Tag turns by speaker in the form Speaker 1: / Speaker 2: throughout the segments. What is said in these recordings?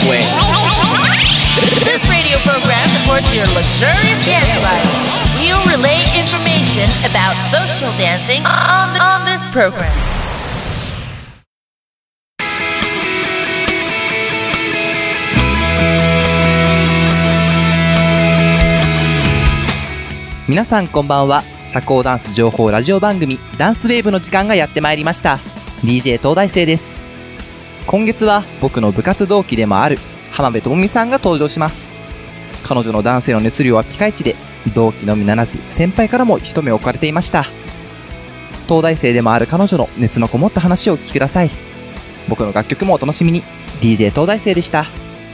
Speaker 1: Way.
Speaker 2: This radio program supports your luxurious dance life. We'll relay information about social dancing on this program.
Speaker 3: 皆さんこんばんは。社交ダンス情報ラジオ番組ダンスウェーブの時間がやってまいりました。 DJ 東大生です。今月は僕の部活同期でもある浜辺智美さんが登場します。彼女のダンスへの熱量はピカイチで、同期のみならず先輩からも一目置かれていました。東大生でもある彼女の熱のこもった話をお聞きください。僕の楽曲もお楽しみに。 DJ 東大生でした。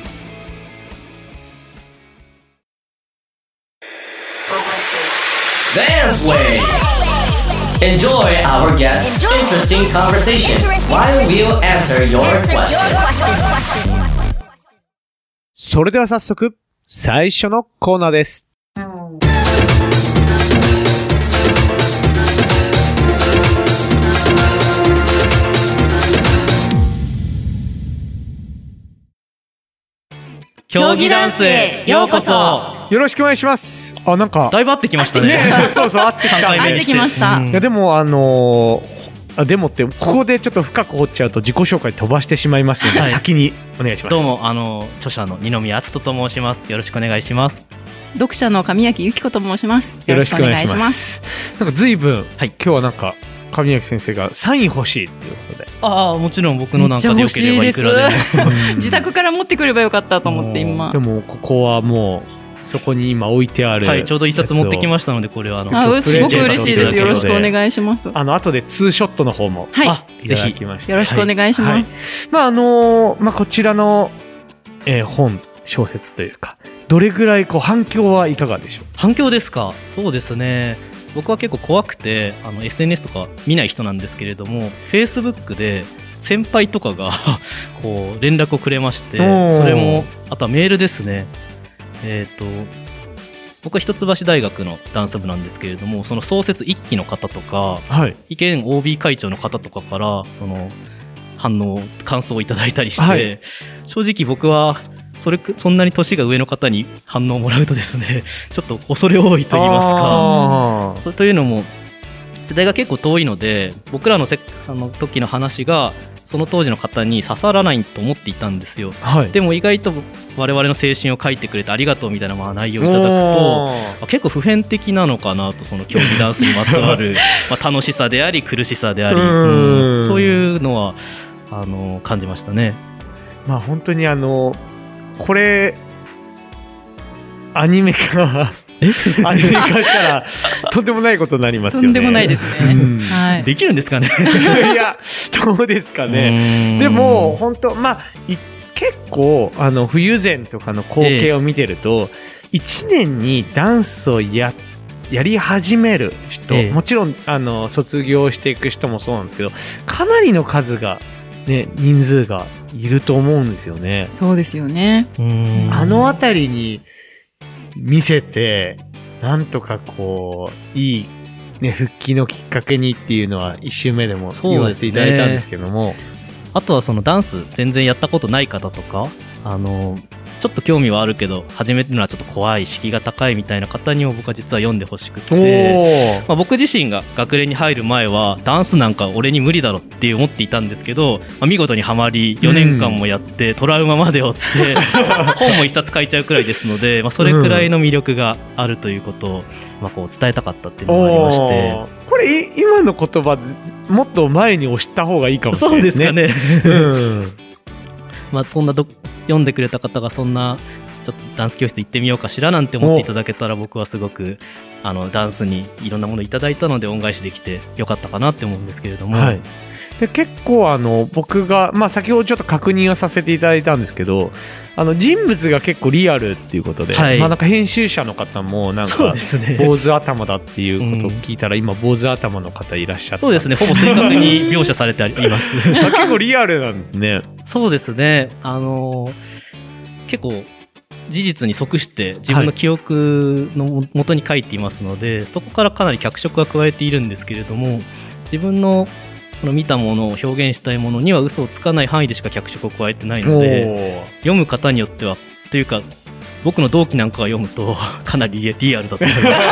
Speaker 1: Dance Way. Enjoy our guest's interesting conversation while we'll answer your questions.
Speaker 4: それでは早速最初のコーナーです。
Speaker 5: 競技ダンスへようこそ。
Speaker 4: よろしくお願いします。あ、なんか
Speaker 5: だいぶ合ってきましたね。
Speaker 4: そうそう、合ってきた。
Speaker 5: 合ってきました。
Speaker 4: いやでもでもってここでちょっと深く掘っちゃうと自己紹介飛ばしてしまいますので、先にお願いします。
Speaker 5: どうも著者の二宮篤人と申します。よろしくお願いします。
Speaker 6: 読者の神谷由紀子と申します。よろしくお願いします。
Speaker 4: なんか随分、今日はなんか神谷先生がサイン欲しいっていうことで。
Speaker 5: ああ、もちろん僕のなんかでよければいくらでも。
Speaker 6: 自宅から持ってくればよかったと思って今。
Speaker 4: でもここはもうそこに今置いてある。
Speaker 5: はい、ちょうど一冊持ってきましたので、これは
Speaker 6: すごく嬉しいです。よろしくお願いします。
Speaker 4: 後でツーショットの方も、いただきました。
Speaker 6: よろしくお願いします。
Speaker 4: こちらの、小説というか、どれぐらい反響はいかがでしょう。
Speaker 5: 反響ですか。そうですね。僕は結構怖くてSNS とか見ない人なんですけれども、 Facebook で先輩とかがこう連絡をくれまして、それもあとはメールですね。僕は一橋大学のダンス部なんですけれども、その創設1期の方とか、意見 OB 会長の方とかからその感想をいただいたりして、正直僕はそんなに年が上の方に反応をもらうとですね、ちょっと恐れ多いと言いますか、それというのも世代が結構遠いので、僕らの時の話がその当時の方に刺さらないと思っていたんですよ。でも意外と我々の青春を書いてくれてありがとうみたいな内容をいただくと、結構普遍的なのかなと、その競技ダンスにまつわる楽しさであり苦しさであり、そういうのは感じましたね。
Speaker 4: 本当にこれアニメ化したらとんでもないことになりますよね。
Speaker 6: とんでもないですね。
Speaker 5: できるんですかね。
Speaker 4: いや、どうですかね。でも本当結構冬前とかの光景を見てると、1年にダンスをやり始める人、もちろん卒業していく人もそうなんですけど、かなりの数がね、人数がいると思うんですよね。
Speaker 6: そうですよね。
Speaker 4: あたりに見せて、なんとかいいね、復帰のきっかけにっていうのは1週目でも言わせていただいたんですけども、
Speaker 5: あとはそのダンス全然やったことない方とか、ちょっと興味はあるけど始めるのはちょっと怖い、敷居が高いみたいな方にも僕は実は読んでほしくて、僕自身が学連に入る前はダンスなんか俺に無理だろって思っていたんですけど、見事にはまり4年間もやってトラウマまで負って本も一冊書いちゃうくらいですので、それくらいの魅力があるということを伝えたかったっていうのがありまして、
Speaker 4: これ今の言葉もっと前に押した方がいいかもしれないですね。
Speaker 5: そうですかね。そんな読んでくれた方がそんなちょっとダンス教室行ってみようかしらなんて思っていただけたら、僕はすごくダンスにいろんなものをいただいたので恩返しできてよかったかなって思うんですけれども、
Speaker 4: で結構僕が、先ほどちょっと確認をさせていただいたんですけど、人物が結構リアルっていうことで、なんか編集者の方もなんか坊主頭だっていうことを聞いたら、今坊主頭の方いらっしゃって、
Speaker 5: そうですね、ほぼ正確に描写されています
Speaker 4: 結構リアルなんですね。
Speaker 5: そうですね、結構事実に即して自分の記憶の元に書いていますので、そこからかなり脚色は加えているんですけれども、自分のその見たものを表現したいものには嘘をつかない範囲でしか脚色を加えてないので、読む方によってはというか僕の同期なんかが読むとかなりリアルだと思います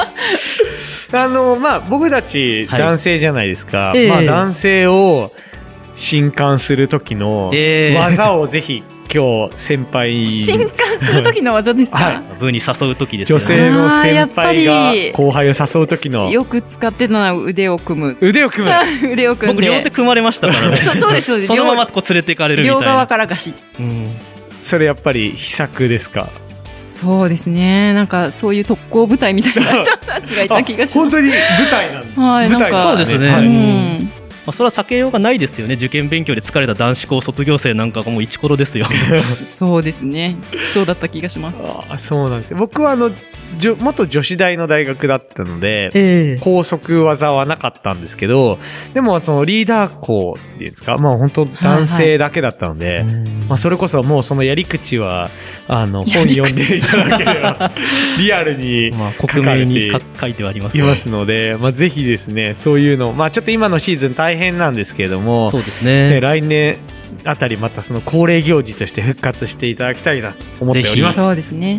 Speaker 4: まあ僕たち男性じゃないですか、
Speaker 5: はい
Speaker 4: まあ男性を震撼する時の技をぜひ今日先輩に
Speaker 6: 震撼する時の技ですか、
Speaker 4: はい、
Speaker 5: 部に誘う時ですよね。
Speaker 4: 女性の先輩が後輩を誘う時の
Speaker 6: よく使ってたのは腕を組む
Speaker 4: 腕を組む
Speaker 6: 腕を組んで
Speaker 5: 僕両手組まれましたからね
Speaker 6: そうですそうです
Speaker 5: そのままこう連れていかれるみたいな
Speaker 6: 両側からガシッ、
Speaker 4: それやっぱり秘策ですか？
Speaker 6: そうですね、なんかそういう特攻部隊みたいな人たちがいた気がします
Speaker 4: 本当に舞台なんだ、
Speaker 6: はい、
Speaker 4: 舞台
Speaker 6: なんか
Speaker 5: そうですね、
Speaker 6: うん
Speaker 5: まあ、それは避けようがないですよね。受験勉強で疲れた男子校卒業生なんかがもうイチコロですよ
Speaker 6: そうですね、そうだった気がします。
Speaker 4: あ、そうなんです。僕は元女子大の大学だったので、高速技はなかったんですけど、でもそのリーダー校っていうんですか、まあ本当男性だけだったので、まあそれこそもうそのやり口は本読んでいただければリアルに
Speaker 5: まあ
Speaker 4: 書かれて
Speaker 5: 克明に書いてはあります
Speaker 4: いますので、まあぜひですね、そういうの、まあちょっと今のシーズン大変なんですけれども、
Speaker 5: そうですね、
Speaker 4: 来年あたりまたその恒例行事として復活していただきたいなと思っております。
Speaker 6: そうですね。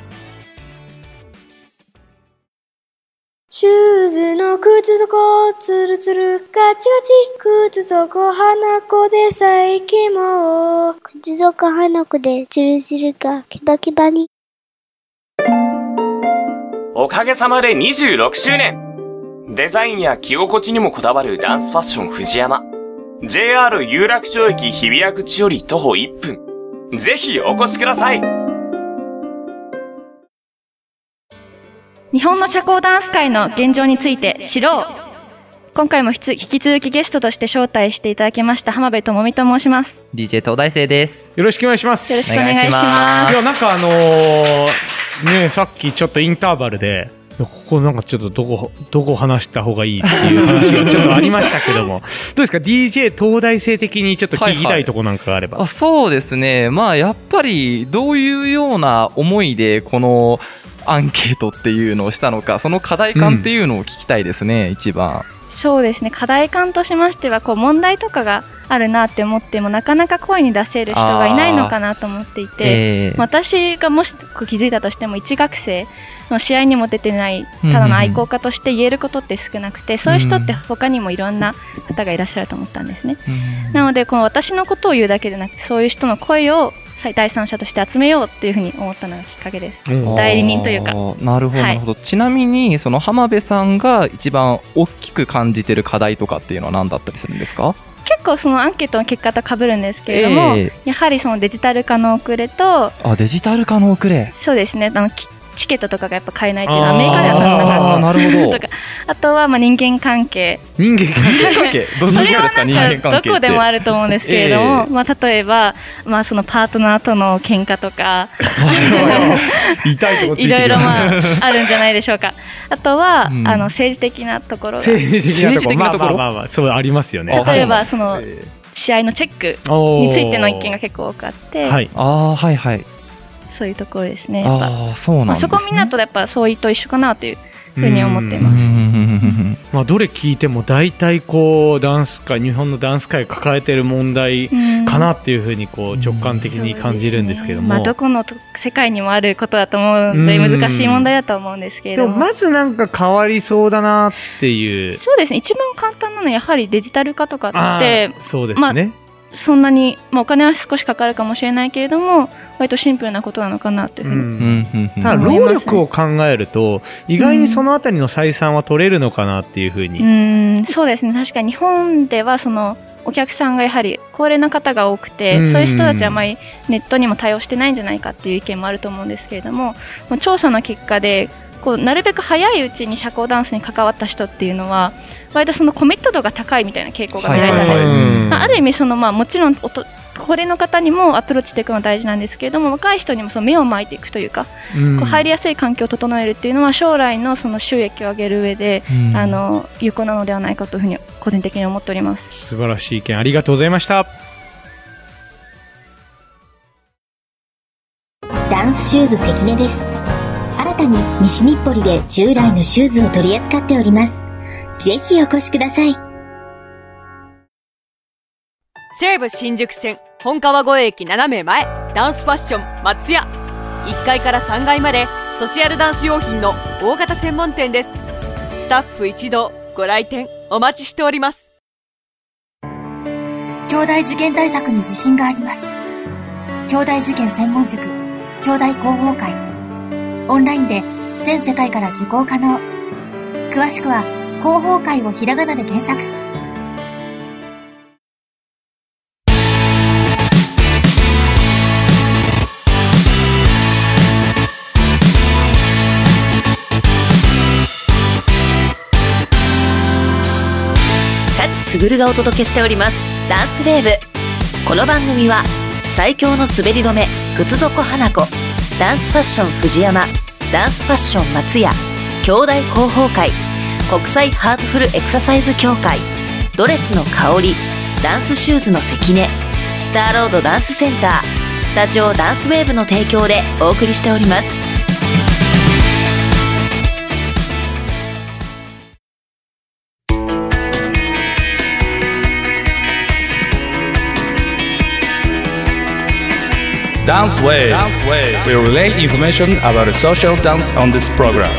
Speaker 7: シューズの靴底ツルツルガチガチ、靴底花子で最近も靴底花子でツルツルがキバキバに。
Speaker 8: おかげさまで26周年。デザインや着心地にもこだわるダンスファッション藤山。JR 有楽町駅日比谷口より徒歩1分。ぜひお越しください。
Speaker 9: 日本の社交ダンス界の現状について知ろう。今回も引き続きゲストとして招待していただきました浜辺智美と申します。
Speaker 3: DJ 東大生です。
Speaker 4: よろしくお願いします。
Speaker 9: よろしくお願いします。
Speaker 4: いやなんかね、さっきちょっとインターバルでここなんかちょっとどこ話した方がいいっていう話がちょっとありましたけどもどうですか DJ 東大生的にちょっと聞きたいとこなんかがあれば。
Speaker 3: そうですね、まあやっぱりどういうような思いでこのアンケートっていうのをしたのか、その課題感っていうのを聞きたいですね、一番。
Speaker 9: そうですね、課題感としましてはこう問題とかがあるなって思ってもなかなか声に出せる人がいないのかなと思っていて、私がもし気づいたとしても1学生の試合にも出てないただの愛好家として言えることって少なくて、そういう人って他にもいろんな方がいらっしゃると思ったんですね。なのでこの私のことを言うだけでなく、そういう人の声を第三者として集めようっていうふうに思ったのがきっかけです。代理人というか。
Speaker 3: なるほど、なるほど。ちなみにその浜辺さんが一番大きく感じてる課題とかっていうのは何だったりするんですか？
Speaker 9: 結構そのアンケートの結果と被るんですけれども、やはりそのデジタル化の遅れと、
Speaker 3: デジタル化の遅れ。
Speaker 9: そうですね、チケットとかがやっぱ買えないっていうのはアメリカではそんな感じ。
Speaker 3: なるほど。
Speaker 9: とかあとはまあ人間関係。
Speaker 3: どういうことですか？人間関係って
Speaker 9: どこでもあると思うんですけれども、まあ例えばまあそのパートナーとの喧嘩とかいろいろまああるんじゃないでしょうか。あとは政治的なところが。
Speaker 4: 政治的なところ。まあそうありますよね。
Speaker 9: 例えばその試合のチェックについての意見が結構多くあって。
Speaker 3: はいはい。
Speaker 9: そういうところですね。
Speaker 3: そうなんですね。
Speaker 9: そこみんなとやっぱそういうと一緒かなというふうに思っています。
Speaker 4: まあどれ聞いても大体こうダンス界、日本のダンス界が抱えている問題かなっていうふうにこう直感的に感じるんですけども、
Speaker 9: まあどこの世界にもあることだと思うので難しい問題だと思うんですけれども、
Speaker 4: でもまずなんか変わりそうだなっていう。
Speaker 9: そうですね。一番簡単なのはやはりデジタル化とかって、
Speaker 4: そうですね。
Speaker 9: そんなに、まあ、お金は少しかかるかもしれないけれども割とシンプルなことなのかなというふうに、
Speaker 4: ただ労力を考えると意外にそのあたりの採算は取れるのかなっていうふうに、
Speaker 9: そうですね。確かに日本ではそのお客さんがやはり高齢な方が多くて、そういう人たちはあまりネットにも対応してないんじゃないかっていう意見もあると思うんですけれども、調査の結果でこうなるべく早いうちに社交ダンスに関わった人っていうのは割とそのコミット度が高いみたいな傾向が見られたんです。ある意味そのもちろん高齢の方にもアプローチしていくのは大事なんですけれども、若い人にもその目を巻いていくというか、こう入りやすい環境を整えるっていうのは将来のその収益を上げる上で、有効なのではないかというふうに個人的に思っております。
Speaker 4: 素晴らしい意見ありがとうございました。
Speaker 10: ダンスシューズ関根です。新たに西日暮里で従来のシューズを取り扱っております。ぜひお越しください。
Speaker 11: 西武新宿線本川越駅斜め前、ダンスファッション松屋。1階から3階までソシアルダンス用品の大型専門店です。スタッフ一同ご来店お待ちしております。
Speaker 10: 兄弟受験対策に自信があります。兄弟受験専門塾、兄弟広報会。オンラインで全世界から受講可能。詳しくは広報会をひらがなで検索。
Speaker 2: すぐるがお届けしておりますダンスウェーブ。この番組は最強の滑り止め靴底花子、ダンスファッション藤山、ダンスファッション松屋、兄弟広報会、国際ハートフルエクササイズ協会、ドレスの香り、ダンスシューズの関根、スターロードダンスセンター、スタジオダンスウェーブの提供でお送りしております。
Speaker 12: Dance Wave. We relay information about social dance on this program.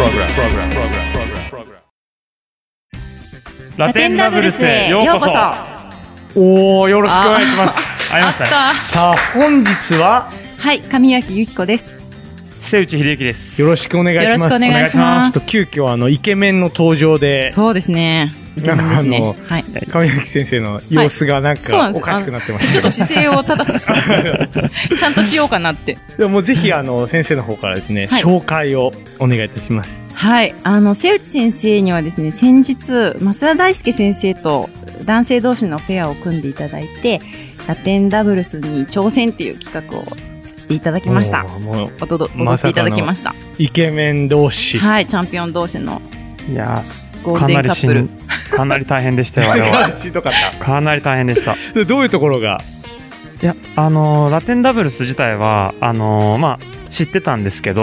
Speaker 4: ラテンダブルスへようこそ。おー、よろしくお願いします。会いましたね。さあ、本日は
Speaker 6: はい、上脇由紀子です。
Speaker 4: 瀬内秀幸です。よろしくお願いします。
Speaker 6: よろしくお願いします。
Speaker 4: ちょっと急遽イケメンの登場で。
Speaker 6: そうですね。イケメンですね。はい。
Speaker 4: 上脇先生の様子がなんかおかしくなってました。
Speaker 6: ちょっと姿勢を正してちゃんとしようかなって。
Speaker 4: でもぜひ先生の方からですね、紹介をお願いいたします。
Speaker 6: はい。瀬内先生にはですね、先日増田大輔先生と男性同士のペアを組んでいただいて、ラテンダブルスに挑戦っていう企画をしていただきました。踊っていただきました。
Speaker 4: イケメン同士。
Speaker 6: はい、チャンピオン同士の。
Speaker 13: いや
Speaker 6: ゴールデンカップル。
Speaker 13: かなり大変でしたよ、あれは。かなり大変でした。
Speaker 4: どういうところが？
Speaker 13: いや、ラテンダブルス自体は、まあ、知ってたんですけど、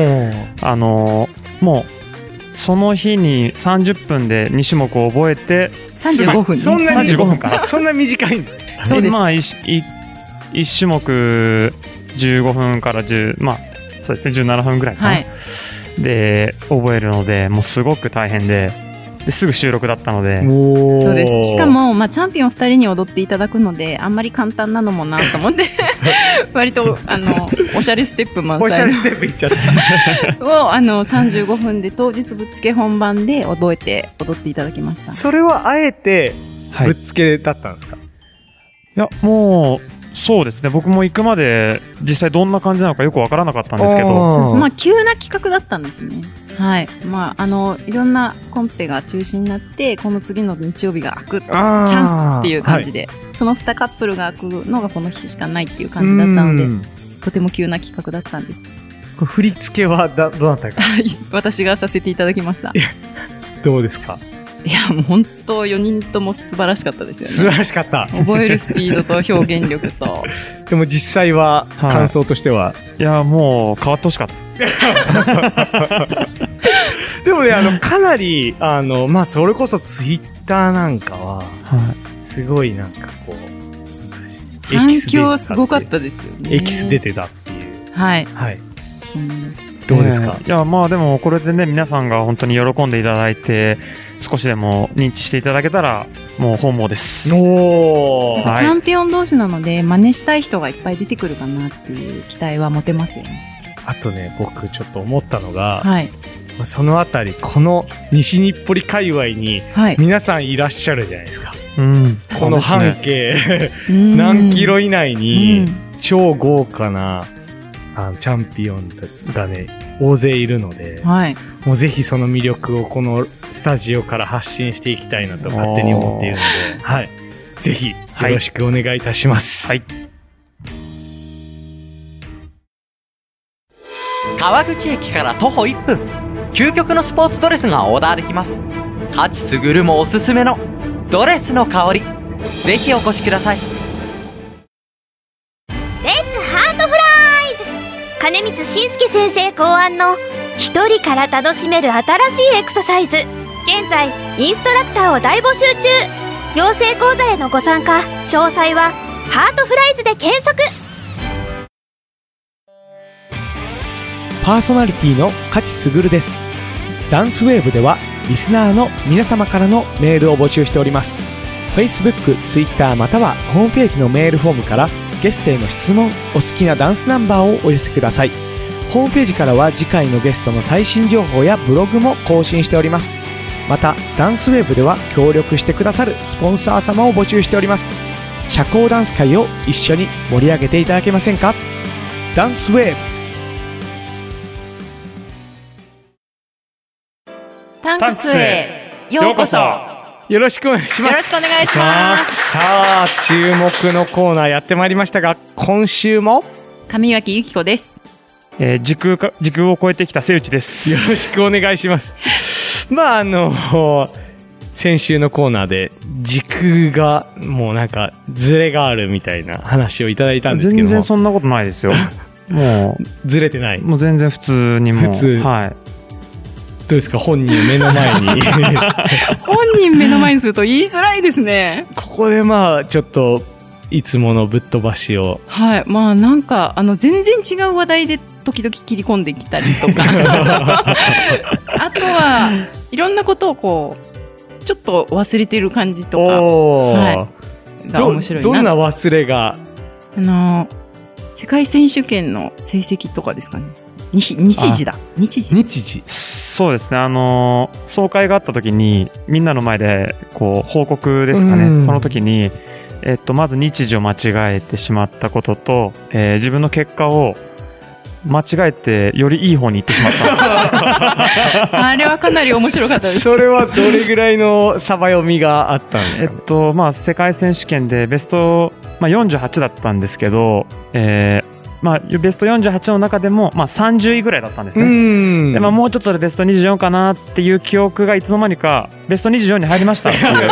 Speaker 13: もう、その日に30分で2種目を覚えて、
Speaker 6: 35分。
Speaker 4: そんな
Speaker 13: 35分かな。
Speaker 4: そんな短いんです
Speaker 6: そうです。
Speaker 13: まあ、1種目15分からまあ、そうですね、17分ぐらいかな。はい、で、覚えるので、もうすごく大変で、すぐ収録だったので。
Speaker 6: そうです。しかも、まあ、チャンピオン2人に踊っていただくので、あんまり簡単なのもなと思って、割と、おしゃれステップ満載。
Speaker 4: おしゃれステップいっちゃった。
Speaker 6: を、35分で当日ぶっつけ本番で覚えて踊っていただきました。
Speaker 4: それはあえて、ぶっつけだったんですか？
Speaker 13: いや、もう、そうですね。僕も行くまで実際どんな感じなのかよくわからなかったんですけど。
Speaker 6: そうです。まあ、急な企画だったんですね。はい。まあ、いろんなコンペが中止になって、この次の日曜日が開くチャンスっていう感じで、はい、その2カップルが開くのがこの日しかないっていう感じだったので、とても急な企画だったんです。
Speaker 4: 振り付けはどうなったか
Speaker 6: 私がさせていただきました。
Speaker 4: どうですか？
Speaker 6: いや、もう本当4人とも素晴らしかったですよね。
Speaker 4: 素晴らしかった。
Speaker 6: 覚えるスピードと表現力と。
Speaker 4: でも実際は、感想としては、
Speaker 13: いや、もう変わってほしかったです。
Speaker 4: でもね、かなり、まあ、それこそツイッターなんかは、すごいなんかこう、
Speaker 6: 反響すごかったですよね。
Speaker 4: エキス出てたっていう。
Speaker 6: はい。
Speaker 4: はい。どうですか？
Speaker 13: いや、まあでもこれでね、皆さんが本当に喜んでいただいて、少しでも認知していただけたら、もう本望です。
Speaker 6: おー、はい、チャンピオン同士なので、真似したい人がいっぱい出てくるかなっていう期待は持てますよね。
Speaker 4: あとね、僕ちょっと思ったのが、
Speaker 6: はい、
Speaker 4: そのあたり、この西日暮里界隈に、皆さんいらっしゃるじゃないですか。
Speaker 13: うん、
Speaker 4: この半径、何キロ以内に、超豪華な、チャンピオンがね、大勢いるので、
Speaker 6: はい、
Speaker 4: もうぜひその魅力をこのスタジオから発信していきたいなと勝手に思っているので、はい、ぜひよろしくお願いいたします。
Speaker 13: はい。
Speaker 3: 川口駅から徒歩1分、究極のスポーツドレスがオーダーできます。勝卓もおすすめのドレスの香り、ぜひお越しください。
Speaker 7: レッツハートフライズ、金光信介先生考案の一人から楽しめる新しいエクササイズ。現在インストラクターを大募集中。養成講座へのご参加詳細は
Speaker 14: ハートフライズで検索。
Speaker 15: パーソナリティの勝すぐるです。ダンスウェーブではリスナーの皆様からのメールを募集しております。 Facebook、Twitter またはホームページのメールフォームからゲストへの質問、お好きなダンスナンバーをお寄せください。ホームページからは次回のゲストの最新情報やブログも更新しております。またダンスウェーブでは協力してくださるスポンサー様を募集しております。社交ダンス界を一緒に盛り上げていただけませんか。ダンスウェーブ。
Speaker 6: タンクスへようこそ。
Speaker 4: よろしくお願いします。
Speaker 6: よろしくお願いします。
Speaker 4: さあ、注目のコーナーやってまいりましたが、今週も
Speaker 6: 上脇由紀子です。
Speaker 13: 時空を超えてきた瀬内です。
Speaker 4: よろしくお願いします。まあ先週のコーナーで時空がもうなんかズレがあるみたいな話をいただいたんですけども、
Speaker 13: 全然そんなことないですよ。も
Speaker 4: うずれてない。
Speaker 13: もう全然普通にもう。普通。はい。
Speaker 4: どうですか、本人目の前に。
Speaker 6: 本人目の前にすると言いづらいですね。
Speaker 4: ここでまあちょっといつものぶっ飛ばしを。
Speaker 6: はい。まあなんか全然違う話題で時々切り込んできたりとか。あとはいろんなことをこうちょっと忘れてる感じとか。はい。が面白いな。
Speaker 4: どんな忘れが。
Speaker 6: 世界選手権の成績とかですかね。日時だ。日時。
Speaker 13: そうですね。総会があった時にみんなの前でこう報告ですかね。その時にまず日時を間違えてしまったことと、自分の結果を間違えてよりいい方に行ってしまった
Speaker 6: あれはかなり面白かったです。
Speaker 4: それはどれぐらいのサバ読みがあったんですか。
Speaker 13: まあ世界選手権でベスト、48だったんですけど、ベスト48の中でも、30位ぐらいだったんですね。で、もうちょっとでベスト24かなっていう記憶がいつの間にかベスト24に入りましたっていう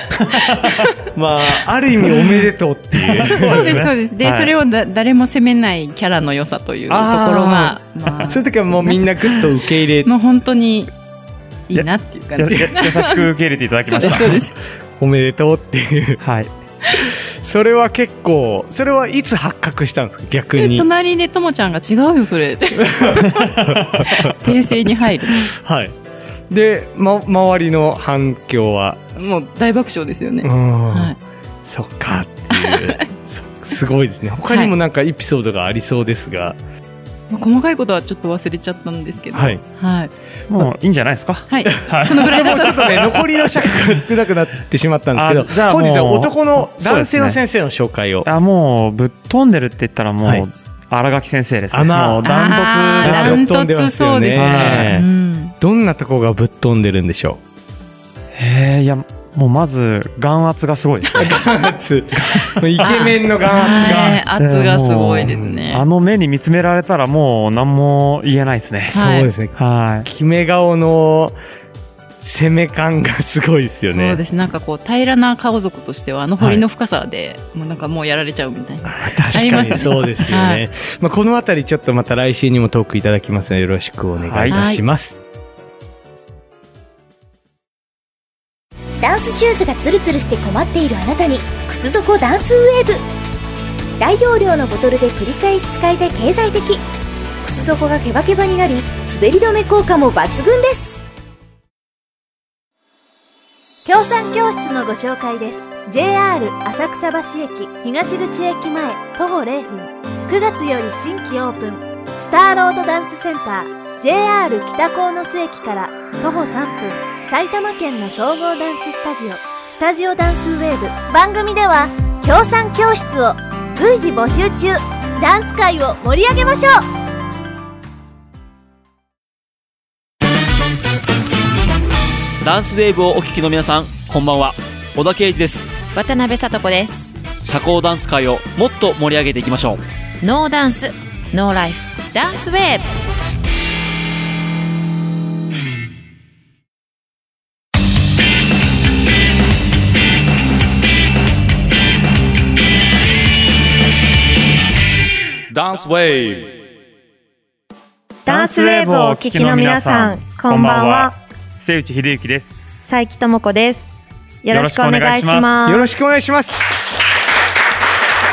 Speaker 4: ある意味おめでとうっていう
Speaker 6: そうですそうです。で、それを誰も責めないキャラの良さというところが、
Speaker 4: そういう時はもうみんなぐっと受け入れ
Speaker 6: もう本当にいいなっていう感じで
Speaker 13: 優しく受け入れていただきました。
Speaker 6: そうです。
Speaker 4: おめでとうっていう。
Speaker 13: はい。
Speaker 4: それは結構、それはいつ発覚したんですか、逆に。
Speaker 6: 隣でともちゃんが違うよそれ訂正に入る。
Speaker 4: はい。で、周りの反響は
Speaker 6: もう大爆笑ですよね。
Speaker 4: はい。そっかっていうすごいですね。他にもなんかエピソードがありそうですが、
Speaker 6: 細かいことはちょっと忘れちゃったんですけど、
Speaker 4: はい、
Speaker 13: もういいんじゃないですか。
Speaker 6: はい、そのぐらいだったら
Speaker 4: ちょっとね、残りの尺が少なくなってしまったんですけど、本日は男性の先生の紹介を。
Speaker 13: もうぶっ飛んでるって言ったらもう、新垣先生ですね。もうダントツですよ。
Speaker 6: ダントツそうですね。
Speaker 4: どんなとこがぶっ飛んでるんでしょ
Speaker 13: う。いや、もうまず眼圧がすごいですね。
Speaker 4: 眼圧、イケメンの眼圧が、
Speaker 6: 圧がすごいですね。
Speaker 13: 目に見つめられたらもう何も言えないですね。
Speaker 4: そうですね。はい。決め顔の攻め感がすごいですよね。
Speaker 6: そうです。なんかこう平らな顔族としては彫りの深さで、もうなんかもうやられちゃうみたいな。
Speaker 4: 確かにそうですよね。このあたりちょっとまた来週にもトークいただきますのでよろしくお願いいたします。
Speaker 14: ダンスシューズがツルツルして困っているあなたに靴底ダンスウェーブ。大容量のボトルで繰り返し使えて経済的。靴底がケバケバになり滑り止め効果も抜群です。協賛教室のご紹介です。 JR 浅草橋駅東口駅前徒歩0分。9月より新規オープンスターロードダンスセンター JR 北鴻巣駅から徒歩3分。埼玉県の総合ダンススタジオダンスウェーブ。番組では協賛教室を随時募集中。ダンス界を盛り上げましょう。
Speaker 16: ダンスウェーブをお聞きの皆さん、こんばんは。小田圭司です。
Speaker 2: 渡辺聡子です。
Speaker 16: 社交ダンス界をもっと盛り上げていきましょ
Speaker 2: う。ノーダンスノーライフダンスウェーブ。
Speaker 12: ダンスウェーブ。
Speaker 17: ダンスウェーブをお聞きの皆さん、こんばんは。
Speaker 13: 瀬内秀幸です。
Speaker 17: 佐伯智子です。よろしくお願いします。
Speaker 4: よろしくお願いします。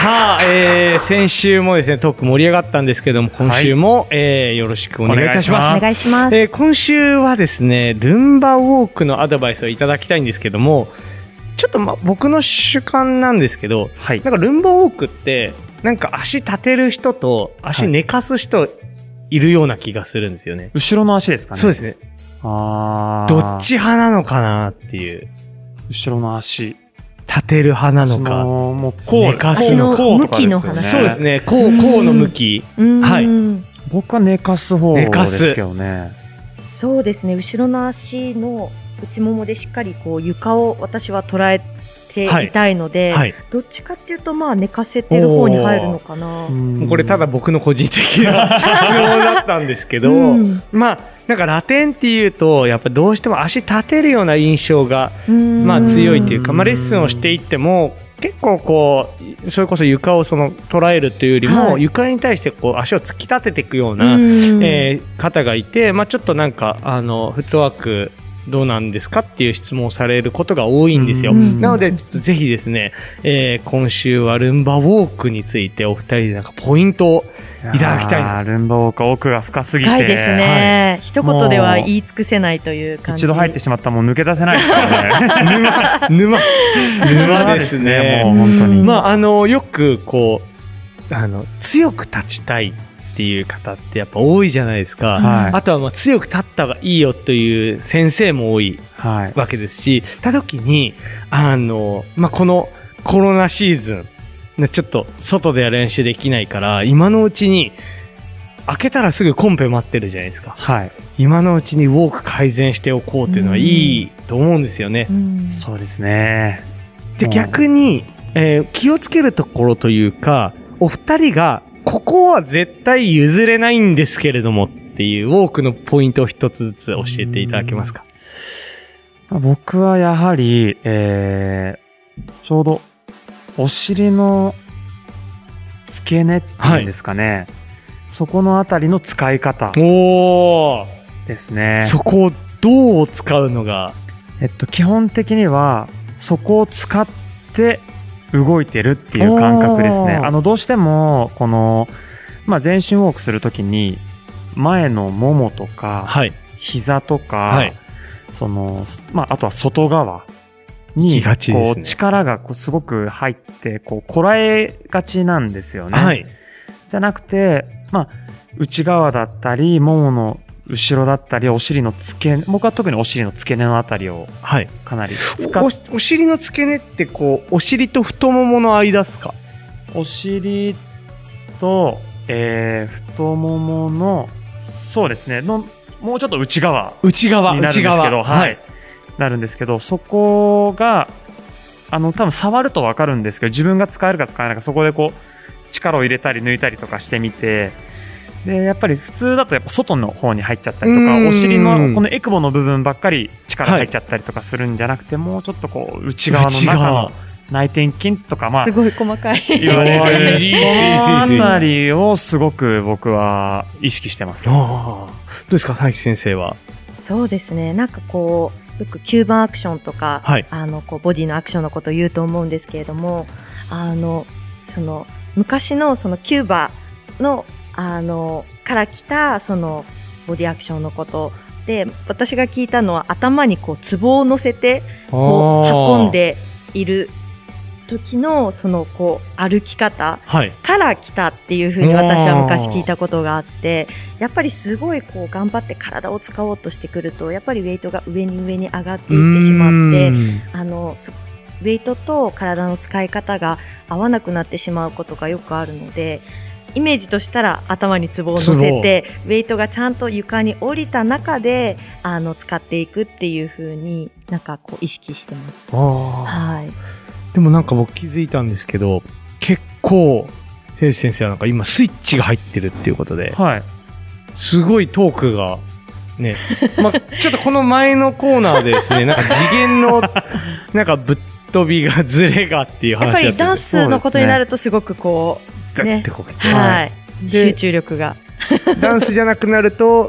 Speaker 4: さあ、先週もですね、トーク盛り上がったんですけども、今週も、よろしくお願いいたします。
Speaker 17: お願いします。
Speaker 4: 今週はですね、ルンバウォークのアドバイスをいただきたいんですけども、ちょっと僕の主観なんですけど、なんかルンバウォークって、なんか足立てる人と足寝かす人いるような気がするんですよね。
Speaker 13: 後ろの足ですかね。
Speaker 4: そうですね。どっち派なのかなっていう。後ろの足。立てる派なのか。もうこう、寝かすの向きの話。そうですね。こうの向き。はい。僕は寝かす方ですけどね。
Speaker 17: そうですね。後ろの足の内ももでしっかりこう床を私は捉えていたいので、どっちかっていうとまあ寝かせてる方に入るのかな。
Speaker 4: これただ僕の個人的な質問だったんですけど、まあなんかラテンっていうとやっぱどうしても足立てるような印象がまあ強いというか、まあレッスンをしていっても結構こうそれこそ床を捉えるというよりも、床に対してこう足を突き立てていくような方がいて、まあちょっとなんかフットワークどうなんですかっていう質問をされることが多いんですよ。なのでぜひですね、今週はルンバウォークについてお二人でなんかポイントをいただきたいな。ルンバウォークは奥が深すぎて
Speaker 17: 深いですね、一言では言い尽くせないという感じ。
Speaker 13: 一度入ってしまったらもう抜け出せないですからね。
Speaker 4: 沼ですね。もう本当に。まあよくこう強く立ちたいっていう方ってやっぱ多いじゃないですか。あとはまあ強く立った方がいいよという先生も多いわけですし、た時にまあこのコロナシーズンちょっと外では練習できないから今のうちに開けたらすぐコンペ待ってるじゃないですか。今のうちにウォーク改善しておこうというのはいいと思うんですよね。
Speaker 13: そうですね。
Speaker 4: で逆に、気をつけるところというか、お二人がここは絶対譲れないんですけれどもっていうウォークのポイントを一つずつ教えていただけますか？
Speaker 13: 僕はやはり、ちょうどお尻の付け根っていうんですかね、そこのあたりの使い方ですね。
Speaker 4: そこをどう使うのが
Speaker 13: 基本的にはそこを使って動いてるっていう感覚ですね。どうしてもこの、まあ、全身ウォークするときに前のももとか、膝とか、まあ、あとは外側にこう力がこうすごく入ってこうこらえがちなんですよね。じゃなくて、まあ、内側だったりももの後ろだったりお尻の付け、僕は特にお尻の付け根のあたりをかなり使っ、
Speaker 4: お尻の付け根ってこうお尻と太ももの間ですか？
Speaker 13: お尻と、太もものそうですねのもうちょっと内側になるんですけど、なるんですけど、そこが多分触ると分かるんですけど、自分が使えるか使えないか、そこでこう力を入れたり抜いたりとかしてみて、でやっぱり普通だとやっぱ外の方に入っちゃったりとか、お尻のこのエクボの部分ばっかり力入っちゃったりとかするんじゃなくて、もうちょっとこう内側の中の内転筋とか、まあ
Speaker 17: すごい細かい
Speaker 13: 言われるそのあたりをすごく僕は意識してます。
Speaker 4: どうですか、佐伯先生は？
Speaker 17: そうですね、なんかこうよく吸盤アクションとか、こうボディのアクションのことを言うと思うんですけれども、その昔のそのキューバのから来たそのボディアクションのことで、私が聞いたのは頭にこう壺を乗せてこう運んでいる時のそのこう歩き方から来たっていうふうに私は昔聞いたことがあって、やっぱりすごいこう頑張って体を使おうとしてくるとやっぱりウェイトが上に上に上がっていってしまって、ウェイトと体の使い方が合わなくなってしまうことがよくあるので、イメージとしたら頭に壺を乗せてウェイトがちゃんと床に降りた中で使っていくっていう風になんかこう意識してます。
Speaker 4: でもなんか僕気づいたんですけど、結構瀬口先生はなんか今スイッチが入ってるっていうことで、すごいトークがね、まあちょっとこの前のコーナーでですね、なんか次元のなんかぶっ飛びがズレがっていう話だったんです。
Speaker 17: やっぱりダンスのことになるとすごくこうね、集中力が
Speaker 4: ダンスじゃなくなると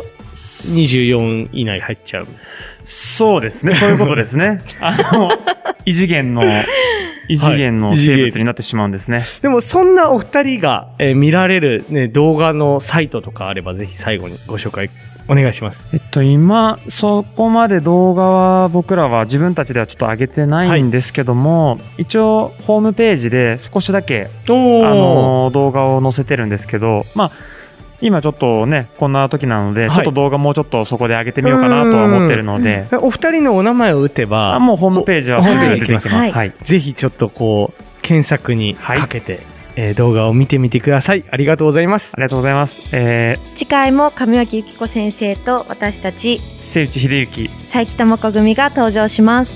Speaker 4: 24以内入っちゃう。
Speaker 13: そうですね、そういうことですね。異次元の異次元の生物になってしまうんですね。
Speaker 4: でもそんなお二人が、見られる、ね、動画のサイトとかあればぜひ最後にご紹介お願いします。
Speaker 13: 今そこまで動画は僕らは自分たちではちょっと上げてないんですけども、一応ホームページで少しだけ動画を載せてるんですけど、今ちょっとねこんな時なので、ちょっと動画もうちょっとそこで上げてみようかなとは思ってるので、
Speaker 4: お二人のお名前を打てば
Speaker 13: もうホームページはすぐ出てきます。
Speaker 4: ぜひちょっとこう検索にかけて、動画を見てみてください。ありがとうございます。
Speaker 13: ありがとうございます。
Speaker 17: 次回も上脇由紀子先生と私たち
Speaker 13: 瀬内秀幸、
Speaker 17: 佐伯智子組が登場します。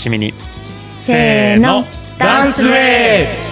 Speaker 13: 来週の放送もお楽しみに。
Speaker 17: せーの、ダンスウェーブ。